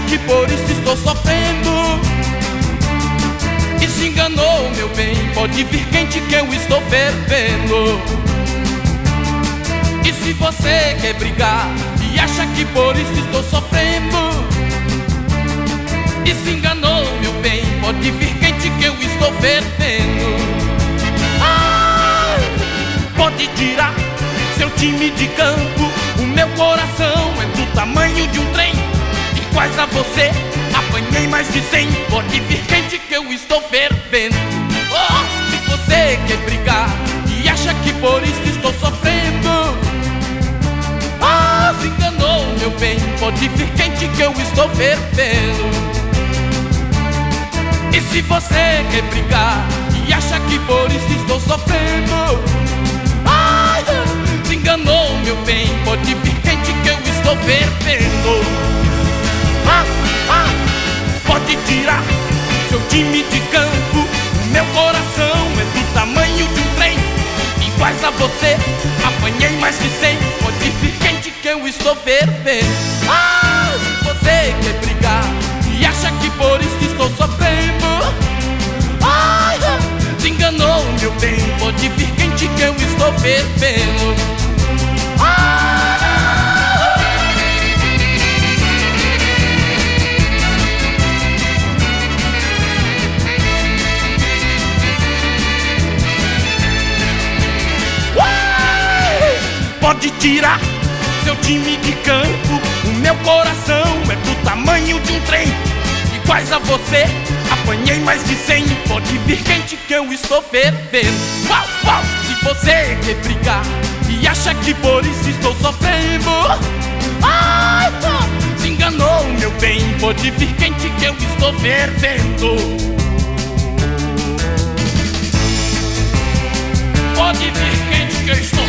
que por isso estou sofrendo. E se enganou, meu bem, pode vir quente que eu estou fervendo. E se você quer brigar e acha que por isso estou sofrendo, e se enganou, meu bem, pode vir quente que eu estou fervendo. Pode tirar seu time de campo, o meu coração é do tamanho de um trem. Iguais a você, apanhei mais de 100. Pode vir quente que eu estou fervendo. Se você quer brigar e acha que por isso estou sofrendo, se enganou, meu bem, pode vir quente que eu estou fervendo. E se você quer brigar e acha que por isso estou sofrendo, se enganou, meu bem, pode vir quente que eu estou fervendo. Pode tirar seu time de campo, meu coração é do tamanho de um trem. Iguais a você, apanhei mais de 100. Pode vir quente que eu estou fervendo. Se você quer brigar e acha que por isso estou sofrendo, se enganou, meu bem, pode vir quente que eu estou fervendo. Pode tirar seu time de campo, o meu coração é do tamanho de um trem. Iguais a você, apanhei mais de 100. Pode vir quente que eu estou fervendo. Se você quer brigar e acha que por isso estou sofrendo, se enganou, meu bem, pode vir quente que eu estou fervendo. Pode vir quente que eu estou